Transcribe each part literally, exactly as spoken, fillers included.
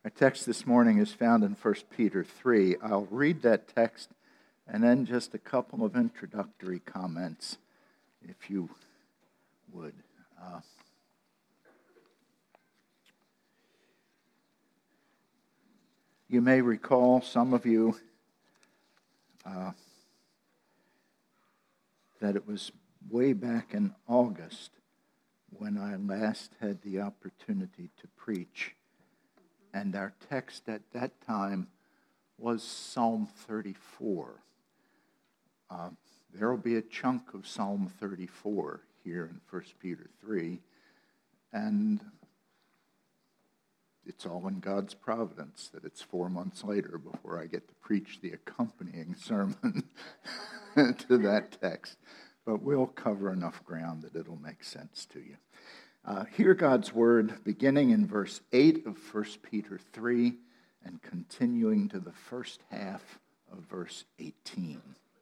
Our text this morning is found in First Peter three. I'll read that text and then just a couple of introductory comments, if you would. Uh, you may recall, some of you, uh, that it was way back in August when I last had the opportunity to preach. And our text at that time was Psalm thirty-four. Uh, there will be a chunk of Psalm thirty-four here in First Peter three. And it's all in God's providence that it's four months later before I get to preach the accompanying sermon to that text. But we'll cover enough ground that it'll make sense to you. Uh, hear God's word beginning in verse eight of First Peter three and continuing to the first half of verse eighteen.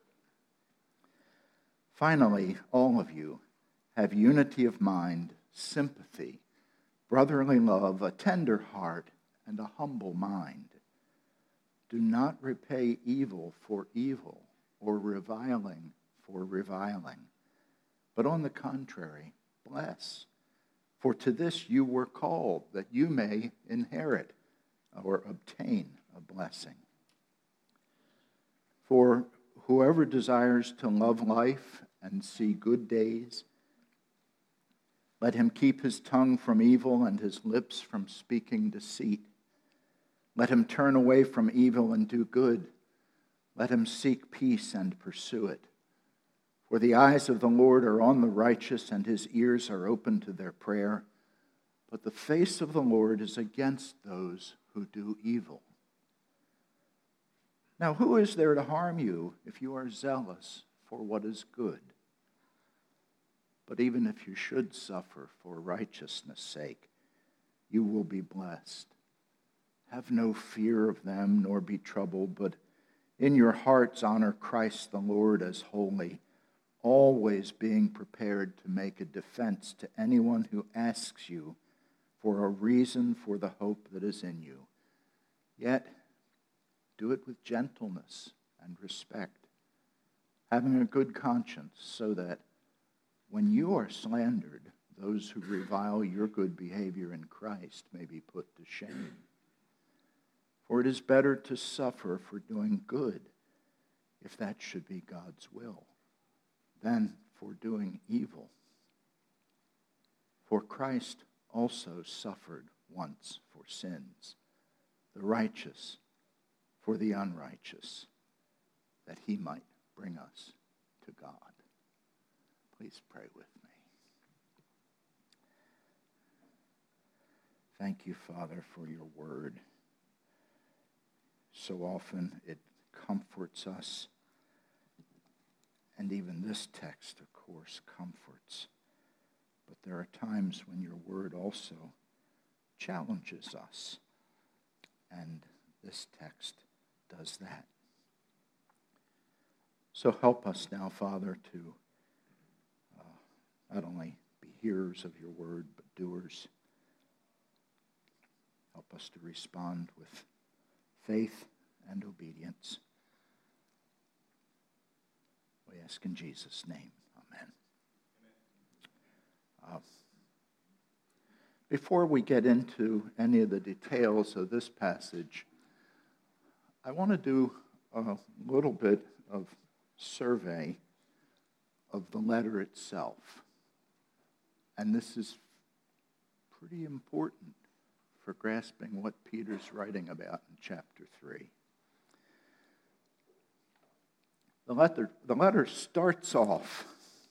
Finally, all of you have unity of mind, sympathy, brotherly love, a tender heart, and a humble mind. Do not repay evil for evil or reviling for reviling, but on the contrary, bless. For to this you were called, that you may inherit or obtain a blessing. For whoever desires to love life and see good days, let him keep his tongue from evil and his lips from speaking deceit. Let him turn away from evil and do good. Let him seek peace and pursue it. For the eyes of the Lord are on the righteous, and his ears are open to their prayer. But the face of the Lord is against those who do evil. Now, who is there to harm you if you are zealous for what is good? But even if you should suffer for righteousness' sake, you will be blessed. Have no fear of them, nor be troubled, but in your hearts honor Christ the Lord as holy, always being prepared to make a defense to anyone who asks you for a reason for the hope that is in you. Yet, do it with gentleness and respect, having a good conscience, so that when you are slandered, those who revile your good behavior in Christ may be put to shame. For it is better to suffer for doing good, if that should be God's will, than for doing evil. For Christ also suffered once for sins, the righteous for the unrighteous, that he might bring us to God. Please pray with me. Thank you, Father, for your word. So often it comforts us. And even this text, of course, comforts. But there are times when your word also challenges us. And this text does that. So help us now, Father, to uh, not only be hearers of your word, but doers. Help us to respond with faith and obedience. We ask in Jesus' name. Amen. Uh, before we get into any of the details of this passage, I want to do a little bit of survey of the letter itself. And this is pretty important for grasping what Peter's writing about in chapter three. The letter, the letter starts off,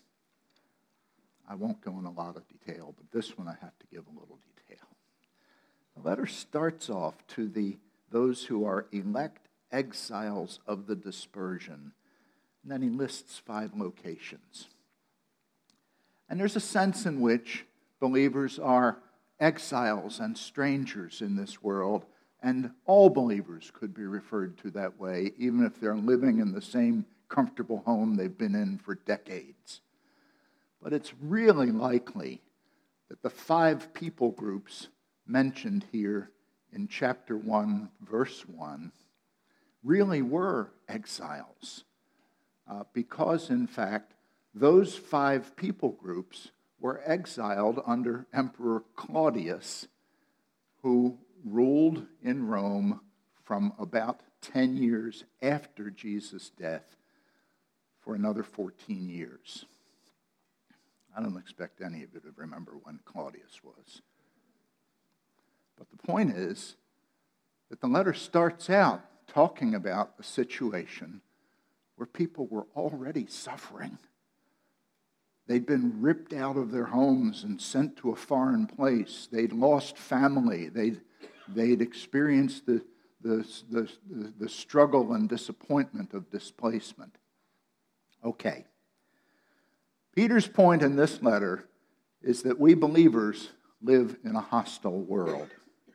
I won't go in a lot of detail, but this one I have to give a little detail. The letter starts off to the those who are elect exiles of the dispersion. And then he lists five locations. And there's a sense in which believers are exiles and strangers in this world, and all believers could be referred to that way, even if they're living in the same comfortable home they've been in for decades. But it's really likely that the five people groups mentioned here in chapter one, verse one, really were exiles. Uh, because, in fact, those five people groups were exiled under Emperor Claudius, who ruled in Rome from about ten years after Jesus' death for another fourteen years. I don't expect any of you to remember when Claudius was. But the point is that the letter starts out talking about a situation where people were already suffering. They'd been ripped out of their homes and sent to a foreign place. They'd lost family. They'd, they'd experienced the, the, the, the struggle and disappointment of displacement. Okay. Peter's point in this letter is that we believers live in a hostile world.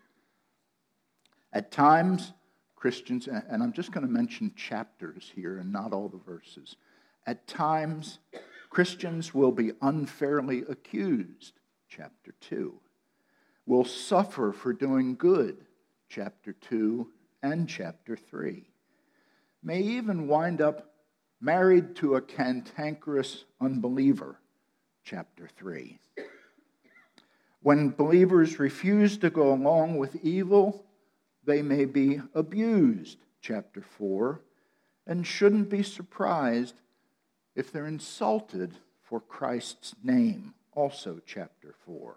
At times, Christians, and I'm just going to mention chapters here and not all the verses. At times, Christians will be unfairly accused, chapter two. Will suffer for doing good, chapter two and chapter three. May even wind up married to a cantankerous unbeliever, chapter three. When believers refuse to go along with evil, they may be abused, chapter four, and shouldn't be surprised if they're insulted for Christ's name, also chapter four.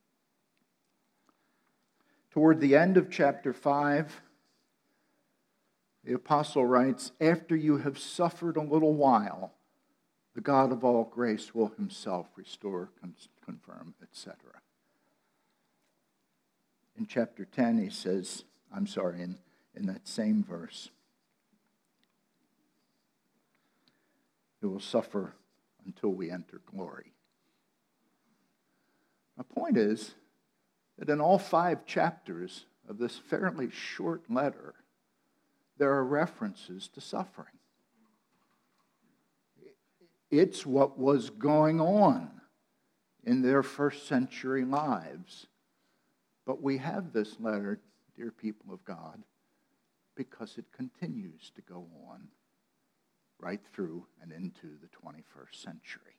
Toward the end of chapter five, the apostle writes, after you have suffered a little while, the God of all grace will himself restore, confirm, et cetera. In chapter ten, he says, I'm sorry, in, in that same verse, it will suffer until we enter glory. My point is that in all five chapters of this fairly short letter, there are references to suffering. It's what was going on in their first century lives. But we have this letter, dear people of God, because it continues to go on right through and into the twenty-first century.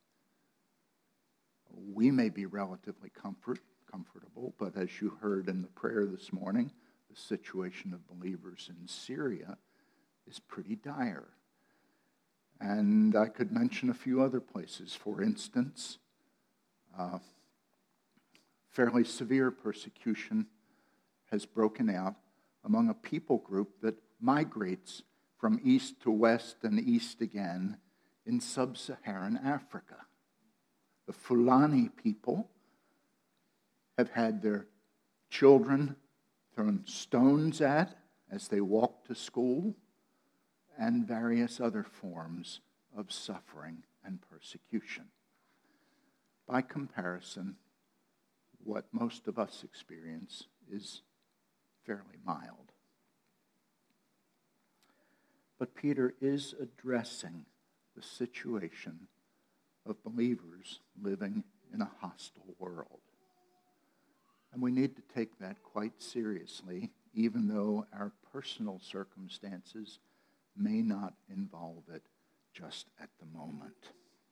We may be relatively comfort, comfortable, but as you heard in the prayer this morning, the situation of believers in Syria is pretty dire. And I could mention a few other places. For instance, uh, fairly severe persecution has broken out among a people group that migrates from east to west and east again in sub-Saharan Africa. The Fulani people have had their children thrown stones at as they walk to school, and various other forms of suffering and persecution. By comparison, what most of us experience is fairly mild. But Peter is addressing the situation of believers living in a hostile world. And we need to take that quite seriously, even though our personal circumstances may not involve it just at the moment.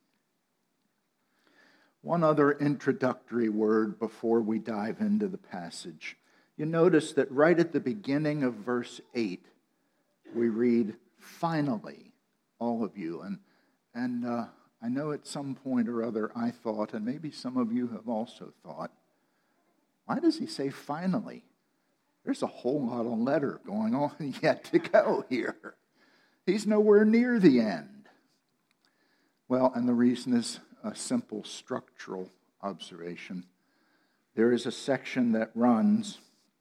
One other introductory word before we dive into the passage. You notice that right at the beginning of verse eight, we read, finally, all of you. And, and uh, I know at some point or other I thought, and maybe some of you have also thought, why does he say finally? There's a whole lot of letter going on yet to go here. He's nowhere near the end. Well, and the reason is a simple structural observation. There is a section that runs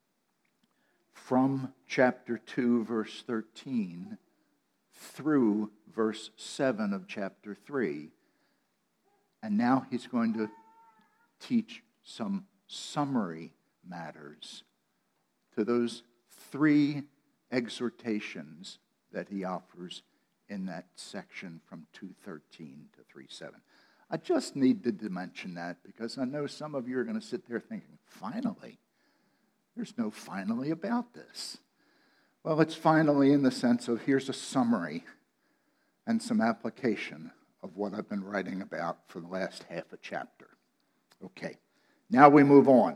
from chapter two, verse thirteen, through verse seven of chapter three. And now he's going to teach some summary matters to those three exhortations that he offers in that section from two thirteen to three seven. I just needed to mention that because I know some of you are going to sit there thinking, finally, There's no finally about this. Well, it's finally in the sense of here's a summary and some application of what I've been writing about for the last half a chapter. Okay, now we move on.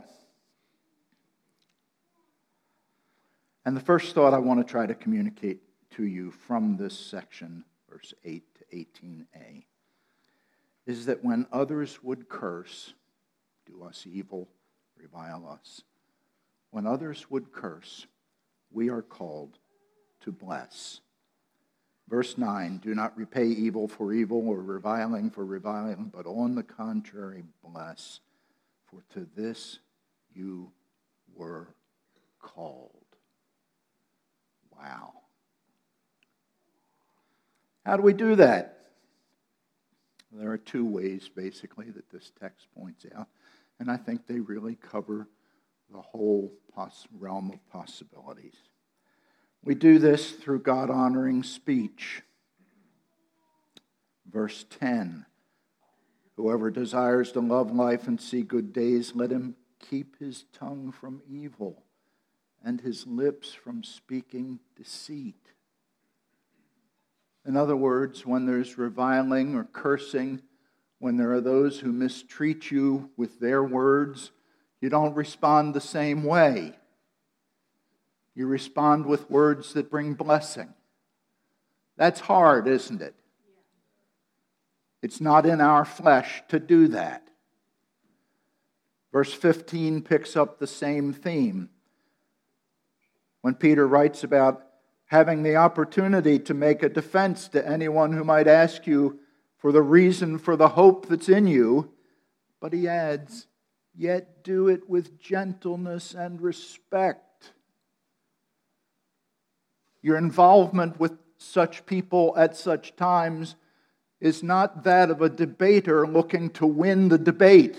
And the first thought I want to try to communicate to you from this section, verse eight to eighteen a, is that when others would curse, do us evil, revile us, when others would curse, we are called to bless. Verse nine, do not repay evil for evil or reviling for reviling, but on the contrary, bless, for to this you were called. Wow. How do we do that? There are two ways, basically, that this text points out, and I think they really cover the whole poss- realm of possibilities. We do this through God-honoring speech. Verse ten, whoever desires to love life and see good days, let him keep his tongue from evil and his lips from speaking deceit. In other words, when there's reviling or cursing, when there are those who mistreat you with their words, you don't respond the same way. You respond with words that bring blessing. That's hard, isn't it? It's not in our flesh to do that. Verse fifteen picks up the same theme. When Peter writes about having the opportunity to make a defense to anyone who might ask you for the reason for the hope that's in you, but he adds, yet do it with gentleness and respect. Your involvement with such people at such times is not that of a debater looking to win the debate.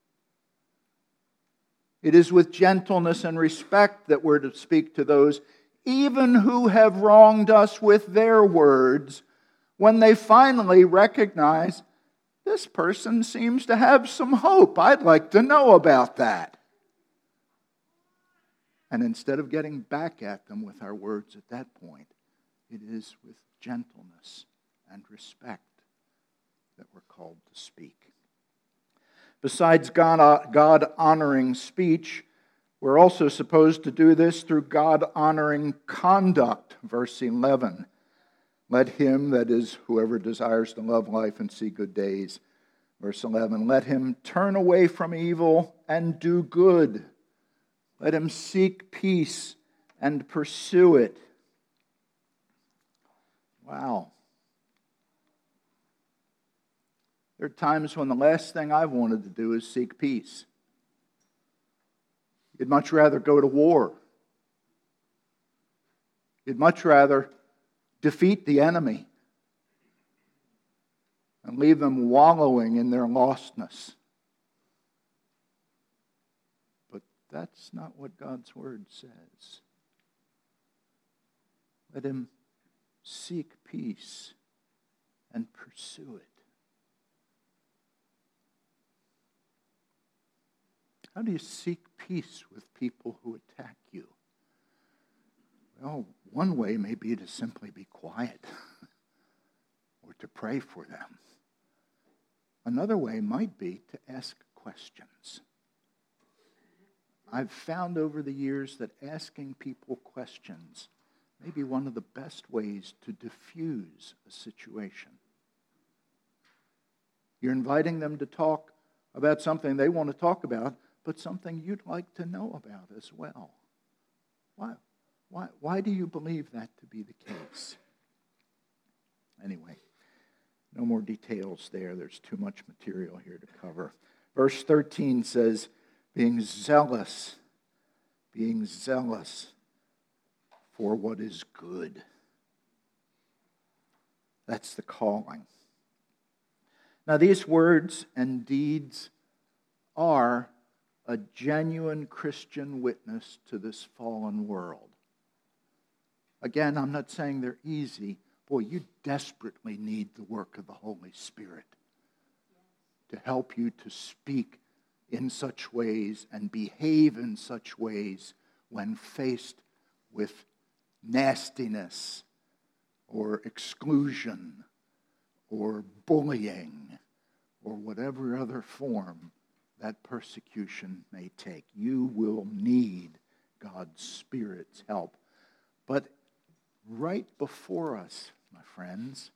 It is with gentleness and respect that we're to speak to those, even who have wronged us with their words, when they finally recognize, this person seems to have some hope. I'd like to know about that. And instead of getting back at them with our words at that point, it is with gentleness and respect that we're called to speak. Besides God, God-honoring speech, we're also supposed to do this through God-honoring conduct. Verse eleven, let him, that is, whoever desires to love life and see good days. Verse eleven, let him turn away from evil and do good. Let him seek peace and pursue it. Wow. There are times when the last thing I've wanted to do is seek peace. You'd much rather go to war. You'd much rather defeat the enemy and leave them wallowing in their lostness. But that's not what God's word says. Let him seek peace and pursue it. How do you seek peace with people who attack you? Well, one way may be to simply be quiet or to pray for them. Another way might be to ask questions. I've found over the years that asking people questions may be one of the best ways to diffuse a situation. You're inviting them to talk about something they want to talk about, but something you'd like to know about as well. Why, why, why do you believe that to be the case? Anyway, no more details there. There's too much material here to cover. Verse thirteen says, being zealous, being zealous for what is good. That's the calling. Now, these words and deeds are a genuine Christian witness to this fallen world. Again, I'm not saying they're easy. Boy, you desperately need the work of the Holy Spirit to help you to speak in such ways and behave in such ways when faced with nastiness or exclusion or bullying or whatever other form that persecution may take. You will need God's Spirit's help. But right before us, my friends,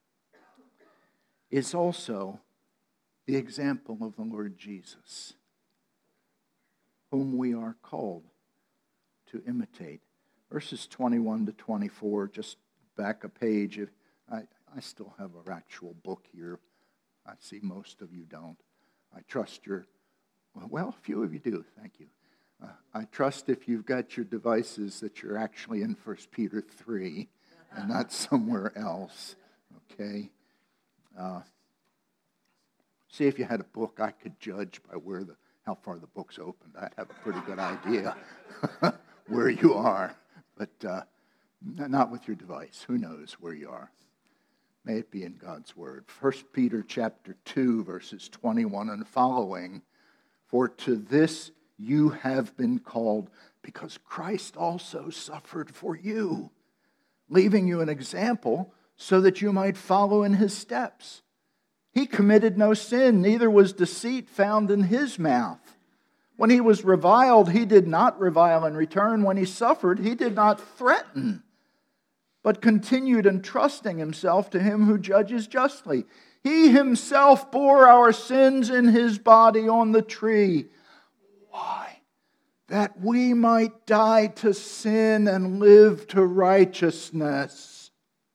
is also the example of the Lord Jesus, whom we are called to imitate. Verses twenty-one to twenty-four, just back a page. If I, I still have an actual book here. I see most of you don't. I trust your, well, a few of you do, thank you. Uh, I trust if you've got your devices that you're actually in First Peter three and not somewhere else, okay? Uh, see, if you had a book, I could judge by where the how far the book's opened. I'd have a pretty good idea where you are, but uh, not with your device. Who knows where you are? May it be in God's Word. First Peter chapter two, verses twenty-one and following. For to this you have been called, because Christ also suffered for you, leaving you an example so that you might follow in his steps. He committed no sin, neither was deceit found in his mouth. When he was reviled, he did not revile in return. When he suffered, he did not threaten, but continued entrusting himself to him who judges justly. He himself bore our sins in his body on the tree. Why? That we might die to sin and live to righteousness.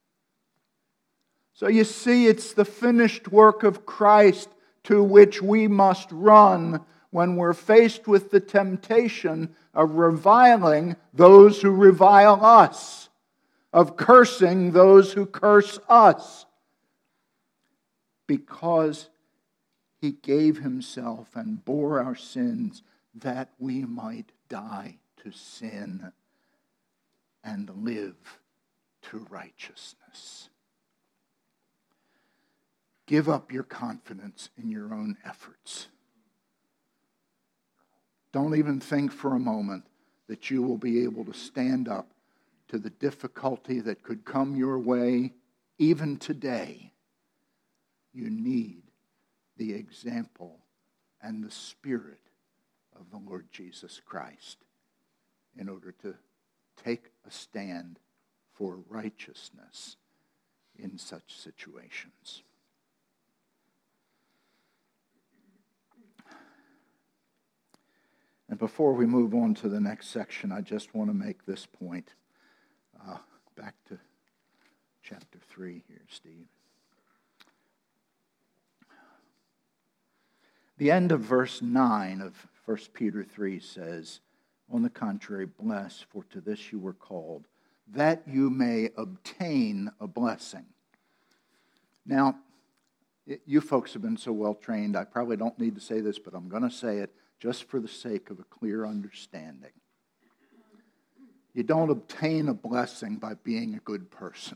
So you see, it's the finished work of Christ to which we must run when we're faced with the temptation of reviling those who revile us, of cursing those who curse us, because he gave himself and bore our sins that we might die to sin and live to righteousness. Give up your confidence in your own efforts. Don't even think for a moment that you will be able to stand up to the difficulty that could come your way even today. You need the example and the Spirit of the Lord Jesus Christ in order to take a stand for righteousness in such situations. And before we move on to the next section, I just want to make this point. Uh, back to chapter three here, Steve. The end of verse nine of First Peter three says, on the contrary, bless, for to this you were called, that you may obtain a blessing. Now, you folks have been so well trained, I probably don't need to say this, but I'm going to say it just for the sake of a clear understanding. You don't obtain a blessing by being a good person.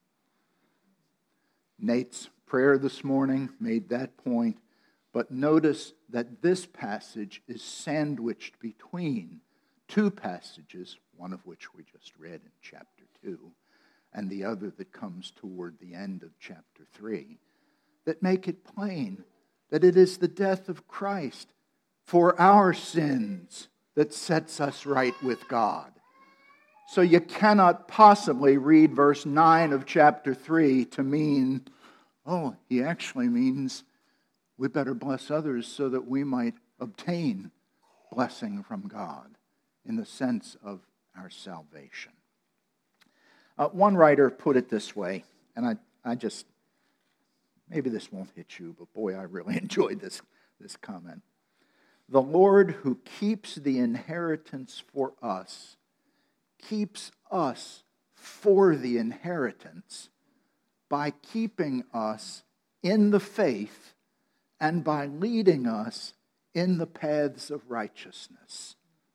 Nate's prayer this morning made that point, but notice that this passage is sandwiched between two passages, one of which we just read in chapter two, and the other that comes toward the end of chapter three, that make it plain that it is the death of Christ for our sins that sets us right with God. So you cannot possibly read verse nine of chapter three to mean, oh, he actually means we better bless others so that we might obtain blessing from God in the sense of our salvation. Uh, one writer put it this way, and I, I just, maybe this won't hit you, but boy, I really enjoyed this, this comment. The Lord who keeps the inheritance for us, keeps us for the inheritance by keeping us in the faith and by leading us in the paths of righteousness.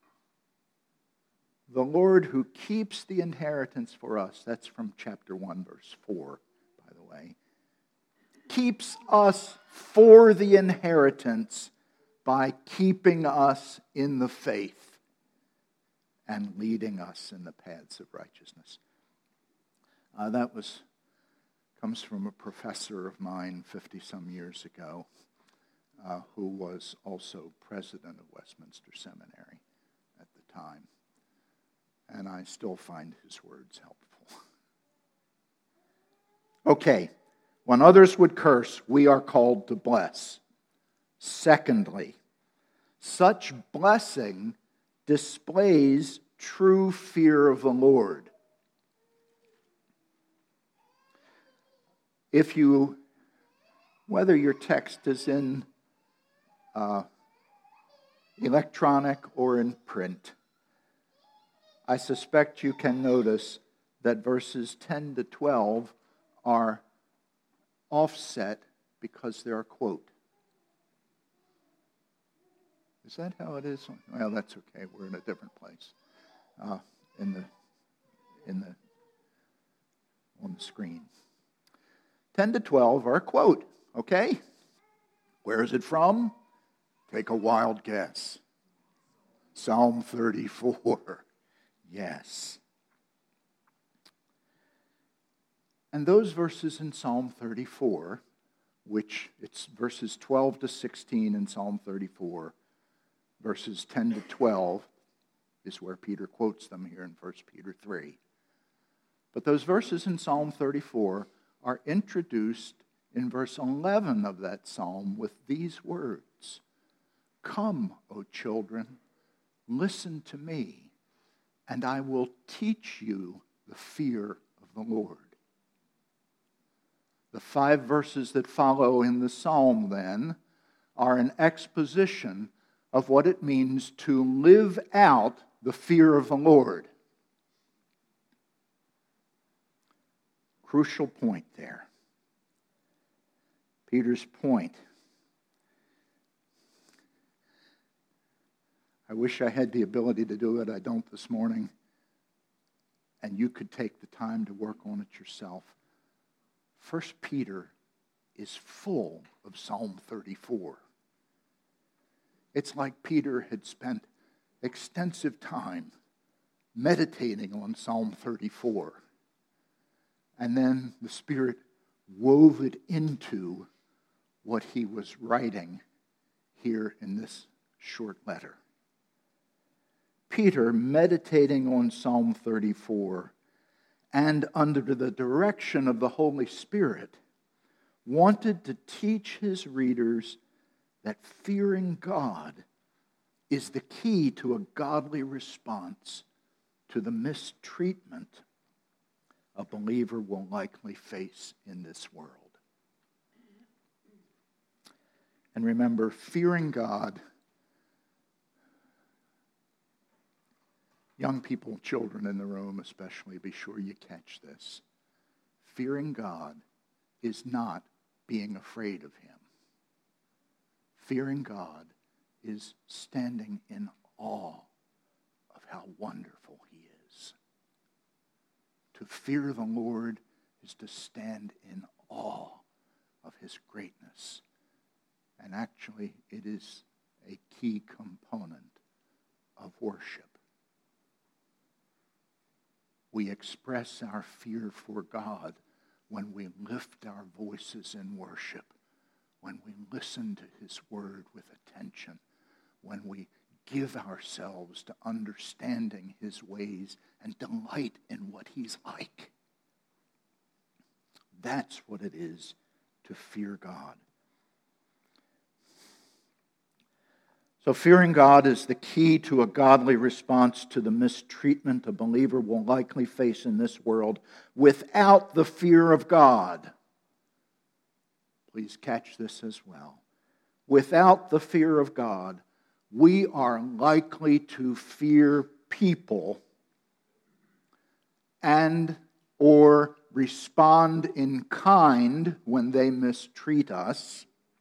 The Lord who keeps the inheritance for us, that's from chapter one, verse four, by the way, keeps us for the inheritance by keeping us in the faith and leading us in the paths of righteousness. Uh, that was comes from a professor of mine fifty-some years ago, uh, who was also president of Westminster Seminary at the time. And I still find his words helpful. Okay, when others would curse, we are called to bless. Secondly, such blessing displays true fear of the Lord. If you, whether your text is in uh, electronic or in print, I suspect you can notice that verses ten to twelve are offset because they're a quote. Is that how it is? Well, that's okay. We're in a different place. Uh, in the, in the, on the screen. ten to twelve are a quote, okay? Where is it from? Take a wild guess. Psalm thirty-four. Yes. And those verses in Psalm thirty-four, which it's verses twelve to sixteen in Psalm thirty-four, verses ten to twelve is where Peter quotes them here in First Peter three. But those verses in Psalm thirty-four are introduced in verse eleven of that psalm with these words: "Come, O children, listen to me, and I will teach you the fear of the Lord." The five verses that follow in the psalm, then, are an exposition of what it means to live out the fear of the Lord. Crucial point there. Peter's point. I wish I had the ability to do it. I don't this morning. And you could take the time to work on it yourself. First Peter is full of Psalm thirty-four. It's like Peter had spent extensive time meditating on Psalm thirty-four. And then the Spirit wove it into what he was writing here in this short letter. Peter, meditating on Psalm thirty-four, and under the direction of the Holy Spirit, wanted to teach his readers that fearing God is the key to a godly response to the mistreatment a believer will likely face in this world. And remember, fearing God, young people, children in the room especially, be sure you catch this. Fearing God is not being afraid of him. Fearing God is standing in awe of how wonderful he is. To fear the Lord is to stand in awe of his greatness. And actually, it is a key component of worship. We express our fear for God when we lift our voices in worship, when we listen to his word with attention, when we give ourselves to understanding his ways and delight in what he's like. That's what it is to fear God. So fearing God is the key to a godly response to the mistreatment a believer will likely face in this world. Without the fear of God, please catch this as well. Without the fear of God, we are likely to fear people and or respond in kind when they mistreat us,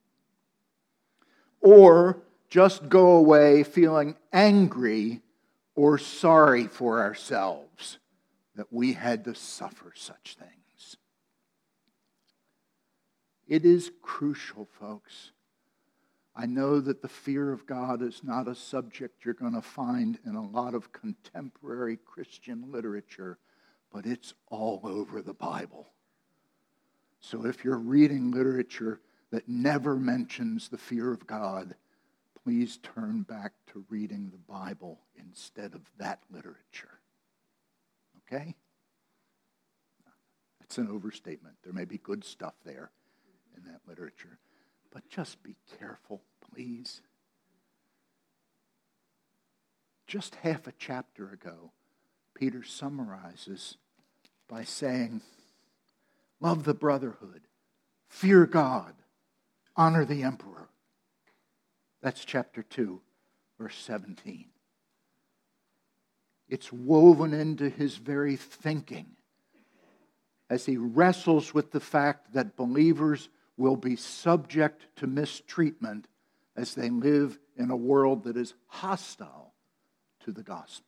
or just go away feeling angry or sorry for ourselves that we had to suffer such things. It is crucial, folks, I know that the fear of God is not a subject you're going to find in a lot of contemporary Christian literature, but it's all over the Bible. So if you're reading literature that never mentions the fear of God, please turn back to reading the Bible instead of that literature. Okay? That's an overstatement. There may be good stuff there in that literature. But just be careful, please. Just half a chapter ago, Peter summarizes by saying, love the brotherhood, fear God, honor the emperor. That's chapter two, verse seventeen. It's woven into his very thinking as he wrestles with the fact that believers will be subject to mistreatment as they live in a world that is hostile to the gospel.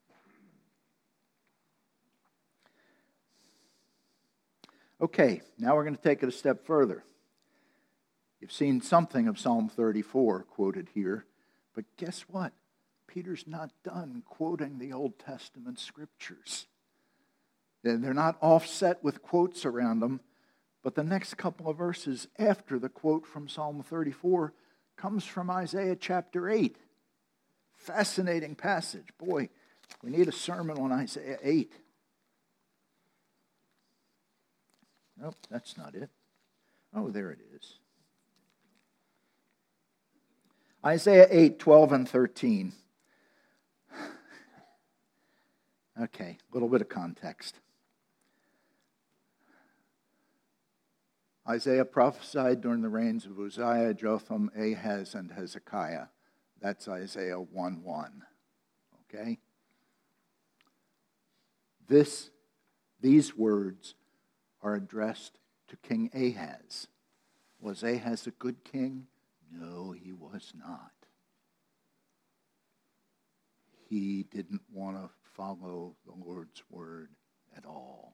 Okay, now we're going to take it a step further. You've seen something of Psalm thirty-four quoted here, but guess what? Peter's not done quoting the Old Testament scriptures. They're not offset with quotes around them. But the next couple of verses after the quote from Psalm thirty-four comes from Isaiah chapter eight. Fascinating passage. Boy, we need a sermon on Isaiah eight. Nope, that's not it. Oh, there it is. Isaiah eight, twelve and thirteen. Okay, a little bit of context. Isaiah prophesied during the reigns of Uzziah, Jotham, Ahaz, and Hezekiah. That's Isaiah one one. Okay? This, these words are addressed to King Ahaz. Was Ahaz a good king? No, he was not. He didn't want to follow the Lord's word at all.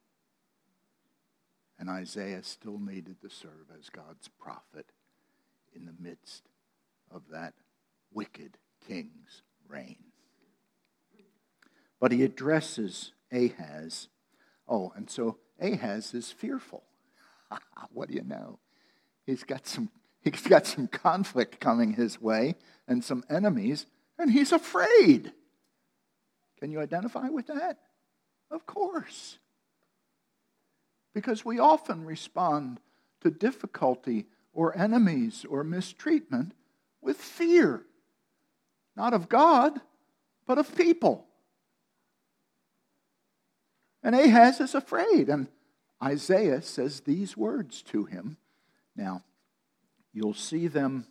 And Isaiah still needed to serve as God's prophet in the midst of that wicked king's reign. But he addresses Ahaz. Oh, and so Ahaz is fearful. What do you know? He's got some he's got some conflict coming his way and some enemies, and he's afraid. Can you identify with that? Of course. Because we often respond to difficulty or enemies or mistreatment with fear. Not of God, but of people. And Ahaz is afraid. And Isaiah says these words to him. Now, you'll see them.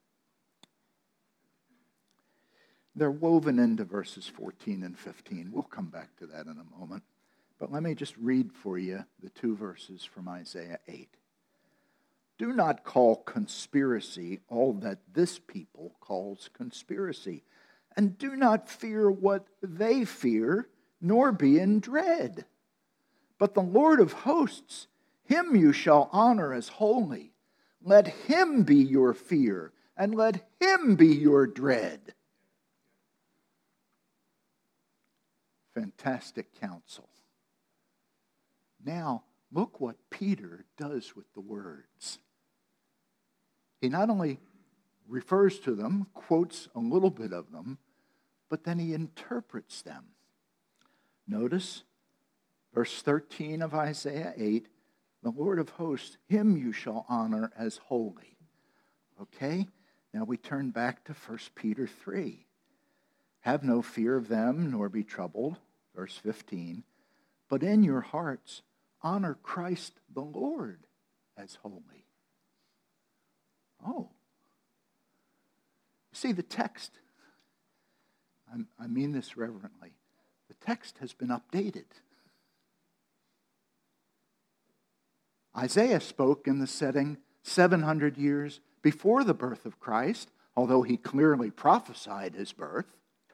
They're woven into verses fourteen and fifteen. We'll come back to that in a moment. But let me just read for you the two verses from Isaiah eight. Do not call conspiracy all that this people calls conspiracy, and do not fear what they fear, nor be in dread. But the Lord of hosts, him you shall honor as holy. Let him be your fear, and let him be your dread. Fantastic counsel. Now, look what Peter does with the words. He not only refers to them, quotes a little bit of them, but then he interprets them. Notice verse thirteen of Isaiah eight, the Lord of hosts, him you shall honor as holy. Okay, now we turn back to First Peter three. Have no fear of them, nor be troubled, verse fifteen, but in your hearts honor Christ the Lord as holy. Oh. See, the text, I'm, I mean this reverently, the text has been updated. Isaiah spoke in the setting seven hundred years before the birth of Christ, although he clearly prophesied his birth.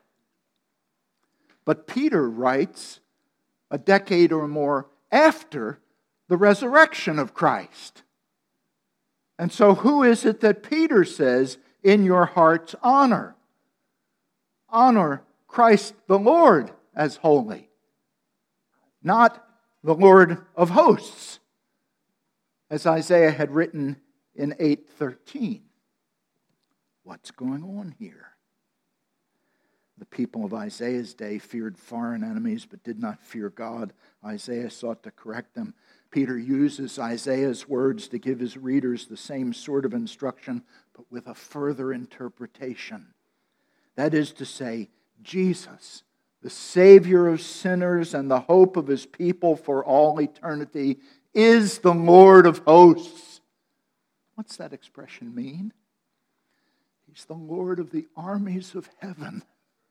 But Peter writes a decade or more after the resurrection of Christ. And so who is it that Peter says, in your hearts honor? Honor Christ the Lord as holy, not the Lord of hosts, as Isaiah had written in eight thirteen. What's going on here? The people of Isaiah's day feared foreign enemies but did not fear God. Isaiah sought to correct them. Peter uses Isaiah's words to give his readers the same sort of instruction, but with a further interpretation. That is to say, Jesus, the Savior of sinners and the hope of his people for all eternity, is the Lord of hosts. What's that expression mean? He's the Lord of the armies of heaven.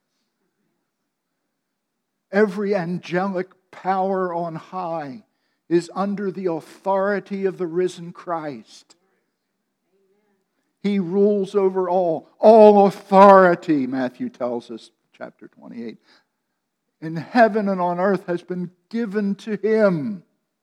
Every angelic power on high is under the authority of the risen Christ. He rules over all. All authority, Matthew tells us, chapter twenty-eight, in heaven and on earth has been given to him.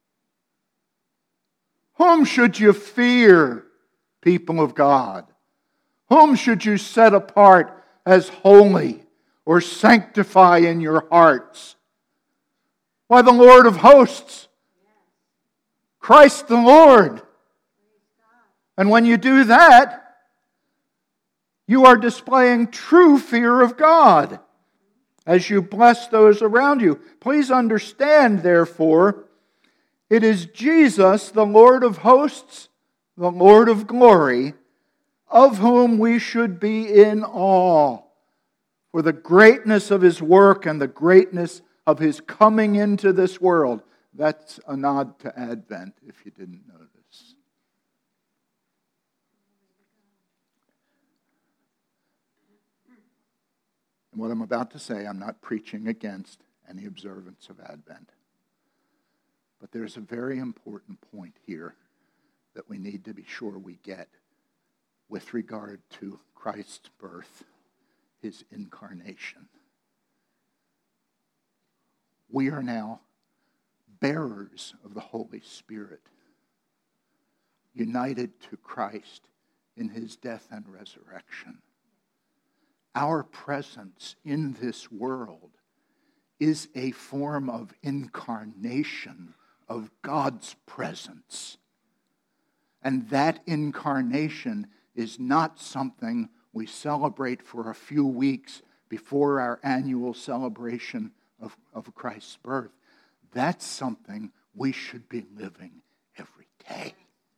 Whom should you fear, people of God? Whom should you set apart as holy or sanctify in your hearts? Why, the Lord of hosts, Christ the Lord. And when you do that, you are displaying true fear of God as you bless those around you. Please understand, therefore, it is Jesus, the Lord of hosts, the Lord of glory, of whom we should be in awe for the greatness of his work and the greatness of his coming into this world. That's a nod to Advent, if you didn't notice. And what I'm about to say, I'm not preaching against any observance of Advent. But there's a very important point here that we need to be sure we get with regard to Christ's birth, his incarnation. We are now bearers of the Holy Spirit, united to Christ in his death and resurrection. Our presence in this world is a form of incarnation of God's presence. And that incarnation is not something we celebrate for a few weeks before our annual celebration of, of Christ's birth. That's something we should be living every day.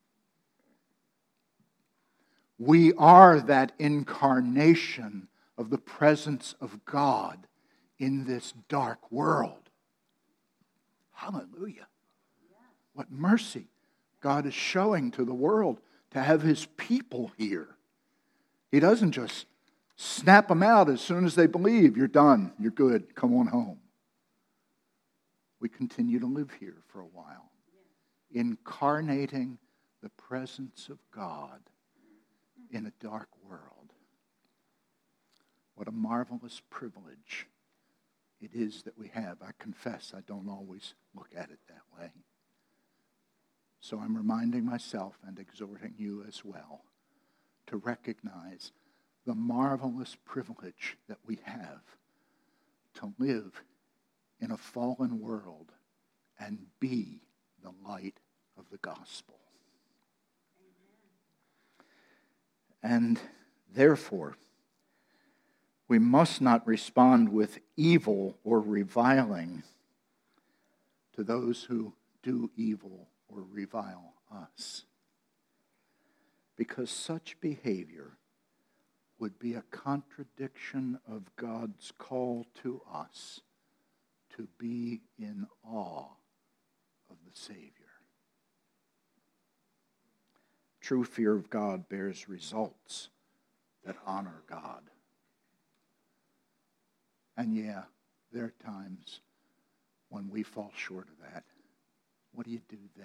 We are that incarnation of the presence of God in this dark world. Hallelujah. What mercy God is showing to the world to have his people here. He doesn't just snap them out as soon as they believe. You're done. You're good. Come on home. We continue to live here for a while, incarnating the presence of God in a dark world. What a marvelous privilege it is that we have. I confess I don't always look at it that way. So I'm reminding myself and exhorting you as well to recognize the marvelous privilege that we have to live in a fallen world and be the light of the gospel. And therefore, we must not respond with evil or reviling to those who do evil or revile us, because such behavior would be a contradiction of God's call to us to be in awe of the Savior. True fear of God bears results that honor God. And yeah, there are times when we fall short of that. What do you do then?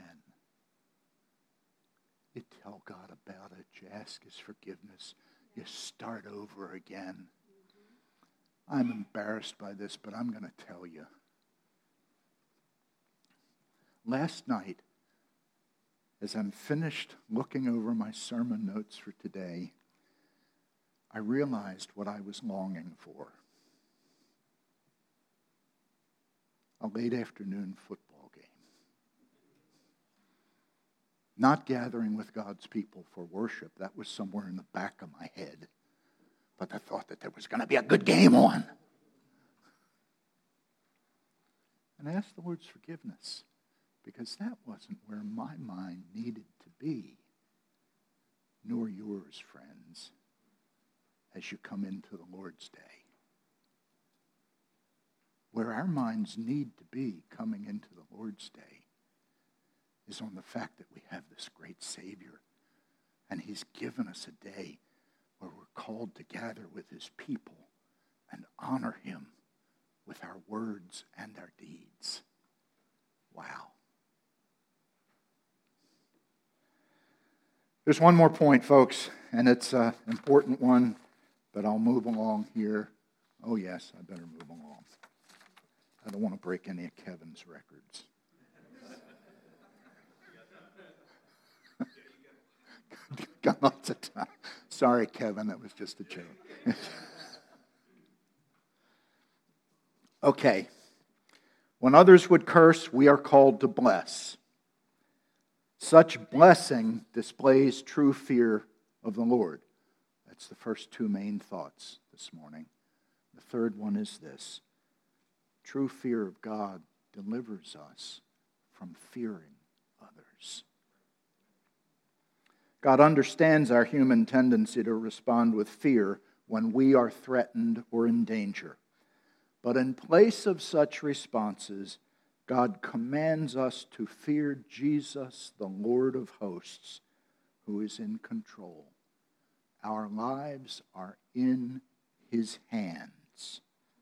You tell God about it. You ask his forgiveness. You start over again. I'm embarrassed by this, but I'm going to tell you. Last night, as I'm finished looking over my sermon notes for today, I realized what I was longing for. A late afternoon football game. Not gathering with God's people for worship. That was somewhere in the back of my head. But the thought that there was going to be a good game on. And I asked the Lord's forgiveness, because that wasn't where my mind needed to be, nor yours, friends, as you come into the Lord's day. Where our minds need to be coming into the Lord's day is on the fact that we have this great Savior, and he's given us a day where we're called to gather with his people and honor him with our words and our deeds. Wow. There's one more point, folks, and it's an important one, but I'll move along here. Oh, yes, I better move along. I don't want to break any of Kevin's records. Got lots of time. Sorry, Kevin, that was just a joke. Okay. When others would curse, we are called to bless. Such blessing displays true fear of the Lord. That's the first two main thoughts this morning. The third one is this. True fear of God delivers us from fearing others. God understands our human tendency to respond with fear when we are threatened or in danger. But in place of such responses, God commands us to fear Jesus, the Lord of hosts, who is in control. Our lives are in his hands.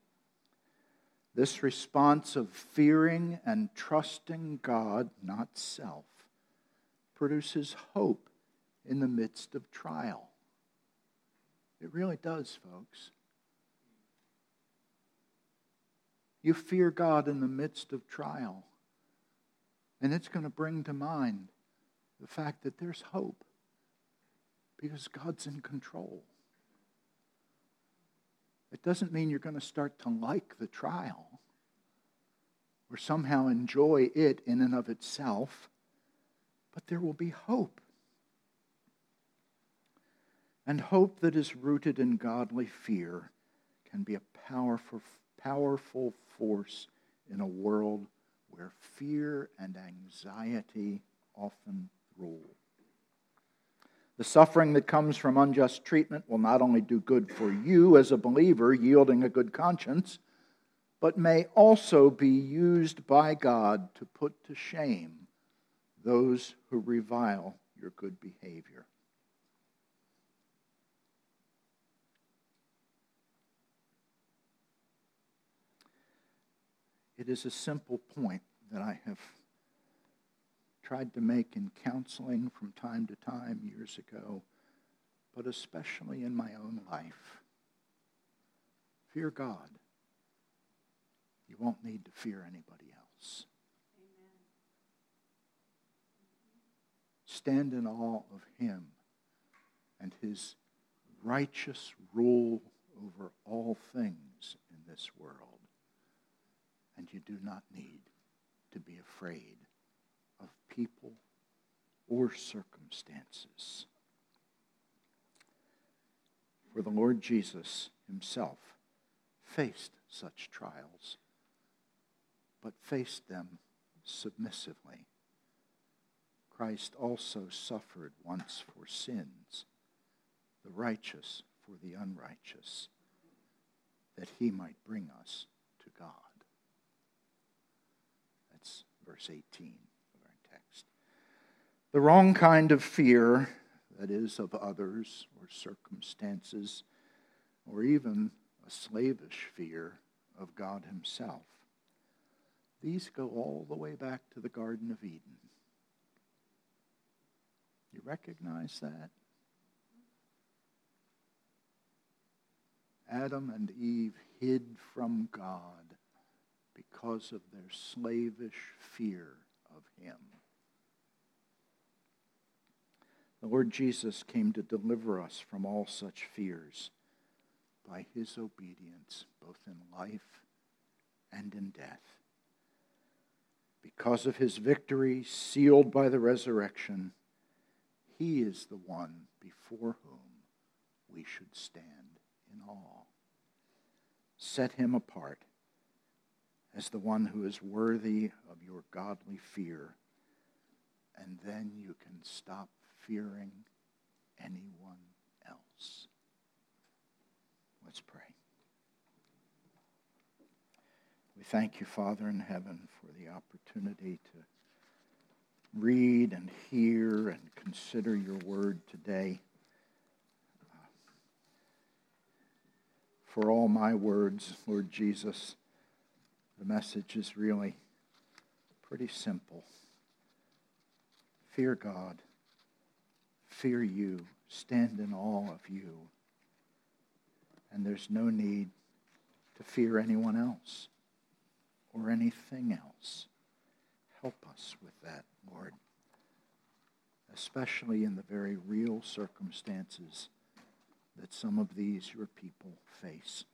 This response of fearing and trusting God, not self, produces hope in the midst of trial. It really does, folks. You fear God in the midst of trial, and it's going to bring to mind the fact that there's hope because God's in control. It doesn't mean you're going to start to like the trial or somehow enjoy it in and of itself, but there will be hope. And hope that is rooted in godly fear can be a powerful, powerful force in a world where fear and anxiety often rule. The suffering that comes from unjust treatment will not only do good for you as a believer, yielding a good conscience, but may also be used by God to put to shame those who revile your good behavior. It is a simple point that I have tried to make in counseling from time to time years ago, but especially in my own life. Fear God. You won't need to fear anybody else. Amen. Stand in awe of him and his righteous rule over all things in this world. And you do not need to be afraid of people or circumstances. For the Lord Jesus himself faced such trials, but faced them submissively. Christ also suffered once for sins, the righteous for the unrighteous, that he might bring us to God. That's verse eighteen of our text. The wrong kind of fear, that is, of others or circumstances, or even a slavish fear of God himself, these go all the way back to the Garden of Eden. You recognize that? Adam and Eve hid from God because of their slavish fear of him. The Lord Jesus came to deliver us from all such fears by his obedience, both in life and in death. Because of his victory, sealed by the resurrection, he is the one before whom we should stand in awe. Set him apart as the one who is worthy of your godly fear, and then you can stop fearing anyone else. Let's pray. We thank you, Father in heaven, for the opportunity to read and hear and consider your word today. For all my words, Lord Jesus, the message is really pretty simple. Fear God. Fear you. Stand in awe of you. And there's no need to fear anyone else or anything else. Help us with that, Lord, especially in the very real circumstances that some of these your people face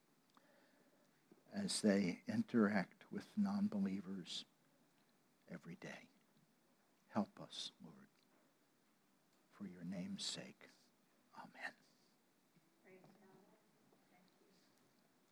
as they interact with non-believers every day. Help us, Lord, for your name's sake. Amen.